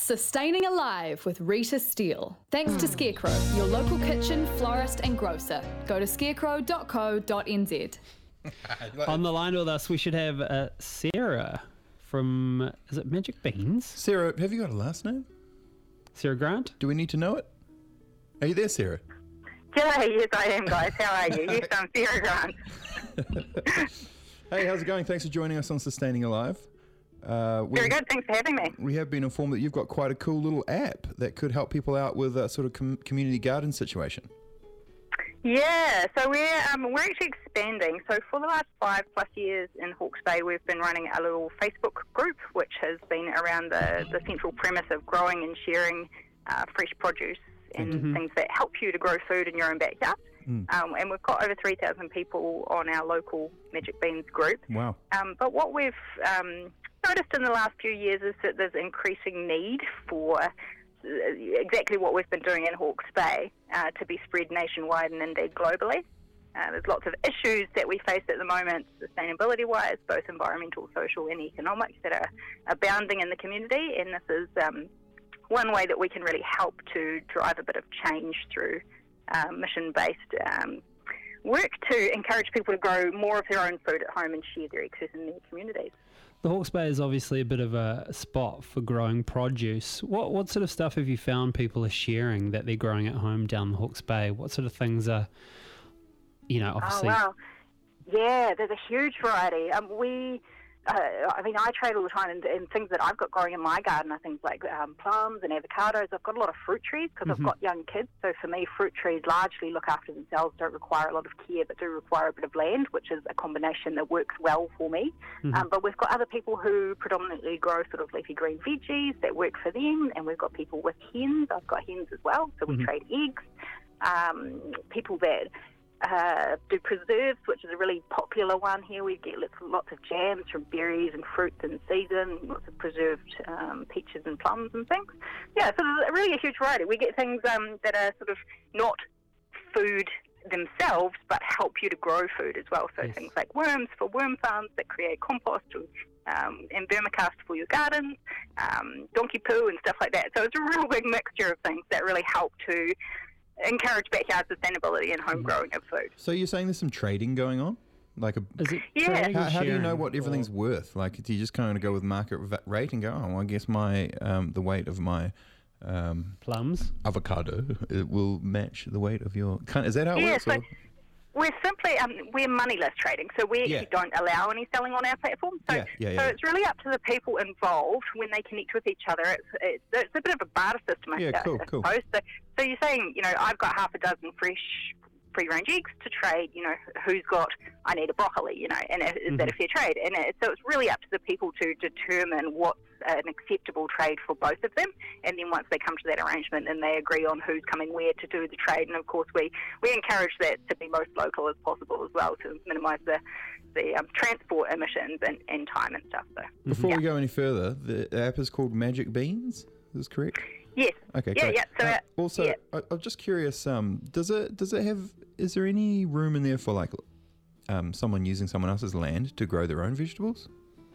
Sustaining Alive with Rita Steele. Thanks to Scarecrow, your local kitchen, florist and grocer. Go to scarecrow.co.nz. On the line with us, we should have Sarah from, is it Magic Beans? Sarah, have you got a last name? Sarah Grant? Do we need to know it? Are you there, Sarah? G'day, yes I am, guys. How are you? Yes, I'm Sarah Grant. Hey, how's it going? Thanks for joining us on Sustaining Alive. Very good, thanks for having me. We have been informed that you've got quite a cool little app that could help people out with a sort of community garden situation. Yeah, so we're actually expanding. So for the last 5+ years in Hawke's Bay, we've been running a little Facebook group, which has been around the central premise of growing and sharing fresh produce and things that help you to grow food in your own backyard. And we've got over 3,000 people on our local Magic Beans group. Wow. But what we've noticed in the last few years is that there's increasing need for exactly what we've been doing in Hawke's Bay to be spread nationwide and indeed globally. There's lots of issues that we face at the moment, sustainability-wise, both environmental, social and economic, that are abounding in the community, and this is one way that we can really help to drive a bit of change through mission-based work to encourage people to grow more of their own food at home and share their excess in their communities. The Hawke's Bay is obviously a bit of a spot for growing produce. What sort of stuff have you found people are sharing that they're growing at home down the Hawke's Bay? What sort of things are, obviously... Oh, wow. Yeah, there's a huge variety. I trade all the time, and things that I've got growing in my garden are things like plums and avocados. I've got a lot of fruit trees because I've got young kids. So for me, fruit trees largely look after themselves, don't require a lot of care, but do require a bit of land, which is a combination that works well for me. But we've got other people who predominantly grow sort of leafy green veggies that work for them, and we've got people with hens. I've got hens as well, so we trade eggs. People that do preserves, which is a really popular one here. We get lots of jams from berries and fruits in season, lots of preserved peaches and plums and things. Yeah, so there's really a huge variety. We get things that are sort of not food themselves, but help you to grow food as well. So things like worms for worm farms that create compost, and vermicast for your gardens, donkey poo and stuff like that. So it's a real big mixture of things that really help to encourage backyard sustainability and home growing of food. So you're saying there's some trading going on? Is it Yeah. How do you know what everything's worth? Like, do you just kind of go with market rate and go, I guess my the weight of my plums, avocado, it will match the weight of your... Is that how it works? So we're simply, we're moneyless trading, so we actually don't allow any selling on our platform. So, so it's really up to the people involved when they connect with each other. It's a bit of a barter system, I suppose. So you're saying, I've got half a dozen fresh free-range eggs to trade, who's got, I need a broccoli, and is that a fair trade? And so it's really up to the people to determine what's an acceptable trade for both of them, and then once they come to that arrangement and they agree on who's coming where to do the trade, and of course we encourage that to be most local as possible as well to minimise the transport emissions and time and stuff. So before we go any further, the app is called Magic Beans, is this correct? Yes. Okay, great. So, I'm just curious, does it have, is there any room in there for like someone using someone else's land to grow their own vegetables?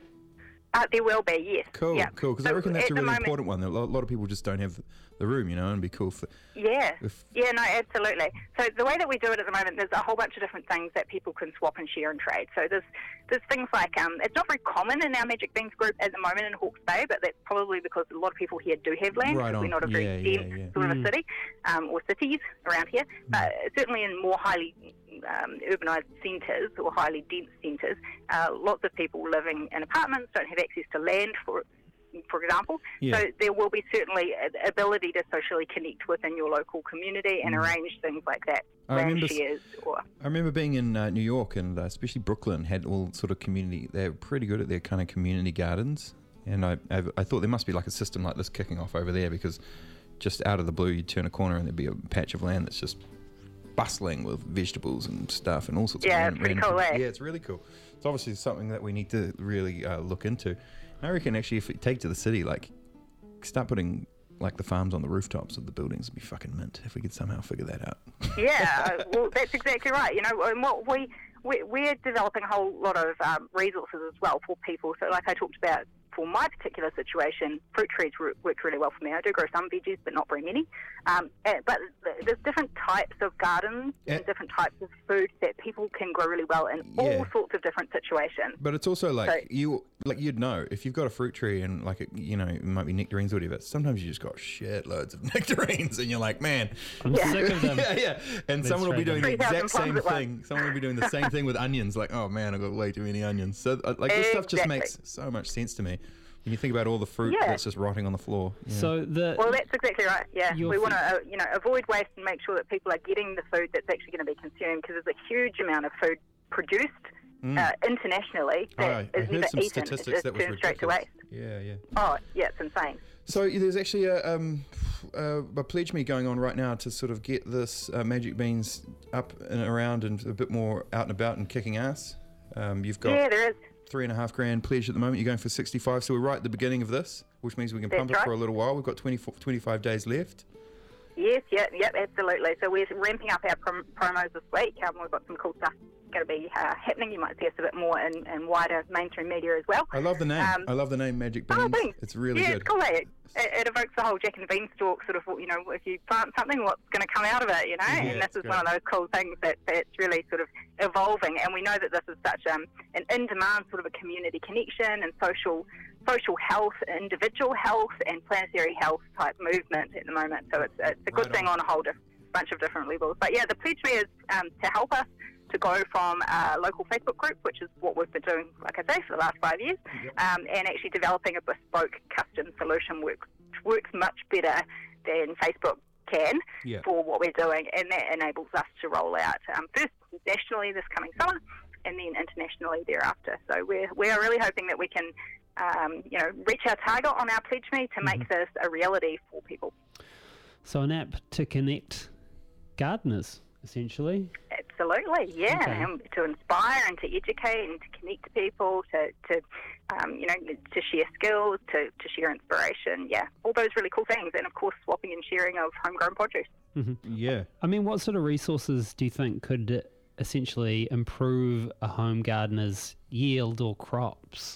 There will be, yes. Cool, yeah. cool. Because I reckon that's a really important one. A lot of people just don't have the room, and it'd be cool for... Yeah, no, absolutely. So the way that we do it at the moment, there's a whole bunch of different things that people can swap and share and trade. So there's things like, it's not very common in our Magic Beans group at the moment in Hawke's Bay, but that's probably because a lot of people here do have land, because we're not a very dense sort of a city, or cities around here. But certainly in more highly urbanised centres or highly dense centres, lots of people living in apartments don't have access to land, for example. So there will be certainly ability to socially connect within your local community and arrange things like that. I remember being in New York, and especially Brooklyn had all sort of community. They're pretty good at their kind of community gardens, and I thought there must be like a system like this kicking off over there, because just out of the blue you'd turn a corner and there'd be a patch of land that's just bustling with vegetables and stuff and all sorts of it's pretty cool, eh? Yeah, it's really cool. It's obviously something that we need to really look into. I reckon actually if we take to the city, like start putting like the farms on the rooftops of the buildings would be fucking mint if we could somehow figure that out. Yeah, well, that's exactly right. And what we're developing a whole lot of resources as well for people. So like I talked about for my particular situation, fruit trees worked really well for me. I do grow some veggies, but not very many. But there's different types of gardens and different types of food that people can grow really well in all sorts of different situations. But it's also you'd know if you've got a fruit tree and it might be nectarines or whatever. Sometimes you just got shitloads of nectarines and you're like, man, I'm sick of them. yeah. And Let's someone will be doing the exact same plums at thing. Someone will be doing the same thing with onions. Like, oh man, I've got way too many onions. So this stuff just makes so much sense to me when you think about all the fruit that's just rotting on the floor. Yeah. So well, that's exactly right. Yeah, we want to avoid waste and make sure that people are getting the food that's actually going to be consumed, because there's a huge amount of food produced internationally that is never eaten. It's just turned straight to waste. Yeah. Oh, yeah, it's insane. So there's actually a pledge me going on right now to sort of get this Magic Beans up and around and a bit more out and about and kicking ass. You've got there is. $3,500 pledge at the moment. You're going for 65, so we're right at the beginning of this, which means we can pump it for a little while. We've got 25 days left. Yes, yep, absolutely. So we're ramping up our promos this week. We've got some cool stuff going to be happening. You might see us a bit more in wider mainstream media as well. I love the name. I love the name Magic Beans. Thanks. It's really good. It's cool. It evokes the whole Jack and the Beanstalk sort of, if you plant something, what's going to come out of it, and this is one of those cool things that's really sort of evolving. And we know that this is such an in-demand sort of a community connection and social health, individual health and planetary health type movement at the moment. So it's a good thing on a whole bunch of different levels. But yeah, the pledge me is to help us to go from a local Facebook group, which is what we've been doing, like I say, for the last 5 years, and actually developing a bespoke custom solution works much better than Facebook can for what we're doing, and that enables us to roll out first nationally this coming summer, and then internationally thereafter. So we are really hoping that we can reach our target on our pledge me to make this a reality for people. So an app to connect gardeners, essentially. Absolutely, yeah, Okay. and to inspire and to educate and to connect to people, to share skills, to share inspiration, all those really cool things, and of course swapping and sharing of homegrown produce. Yeah. I mean, what sort of resources do you think could essentially improve a home gardener's yield or crops?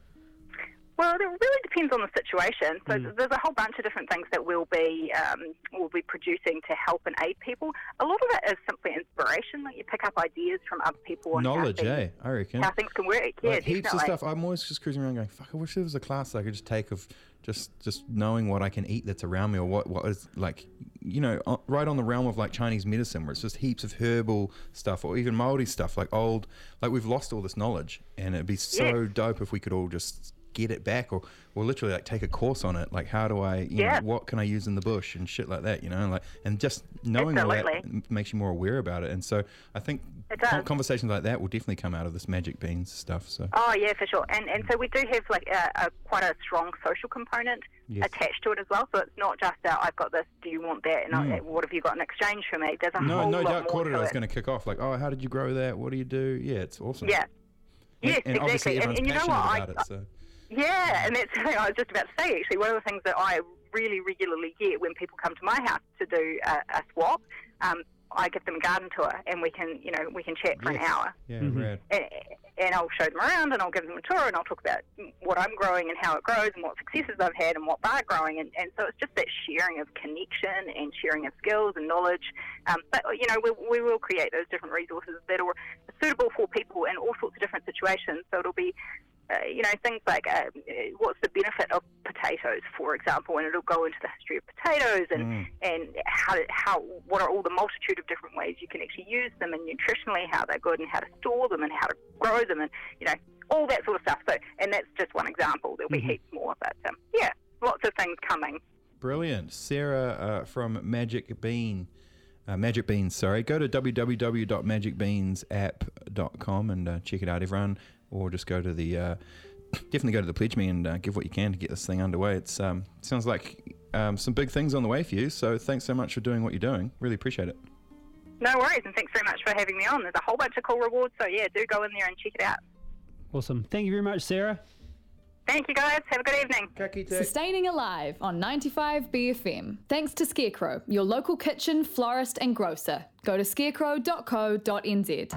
Well, it really depends on the situation. So there's a whole bunch of different things that we'll be producing to help and aid people. A lot of it is simply inspiration. Like you pick up ideas from other people. And Knowledge, I reckon. How things can work. Yeah, like heaps definitely. of stuff. I'm always just cruising around going, fuck, I wish there was a class that I could just take of just knowing what I can eat that's around me, or what is like, right on the realm of like Chinese medicine, where it's just heaps of herbal stuff, or even Māori stuff, like we've lost all this knowledge, and it'd be so dope if we could all just get it back, or literally like take a course on it, like how do I what can I use in the bush and shit like that, and just knowing all that makes you more aware about it. And so I think conversations like that will definitely come out of this Magic Beans stuff. So for sure. And so we do have like quite a strong social component attached to it as well. So it's not just I've got this, do you want that, and what have you got in exchange for me? There's a whole lot doubt more to is going to kick off like, oh, how did you grow that, what do you do? It's awesome. Yes, and obviously exactly. And you know what, about it, so. Yeah, and that's something I was just about to say, actually. One of the things that I really regularly get when people come to my house to do a swap, I give them a garden tour, and we can chat for an hour. Yeah, rad. And I'll show them around, and I'll give them a tour, and I'll talk about what I'm growing and how it grows and what successes I've had and what they're growing. And so it's just that sharing of connection and sharing of skills and knowledge. But, we will create those different resources that are suitable for people in all sorts of different situations. So it'll be things like what's the benefit of potatoes, for example, and it'll go into the history of potatoes and how what are all the multitude of different ways you can actually use them, and nutritionally how they're good, and how to store them and how to grow them, and all that sort of stuff. So, and that's just one example. There'll be heaps more, but lots of things coming. Brilliant. Sarah from Magic Beans, go to www.magicbeansapp.com and check it out, everyone. Or just go to definitely go to the Pledge Me and give what you can to get this thing underway. It sounds like some big things on the way for you. So thanks so much for doing what you're doing. Really appreciate it. No worries, and thanks very much for having me on. There's a whole bunch of cool rewards, so do go in there and check it out. Awesome. Thank you very much, Sarah. Thank you, guys. Have a good evening. Sustaining Alive on 95 BFM. Thanks to Scarecrow, your local kitchen, florist and grocer. Go to scarecrow.co.nz.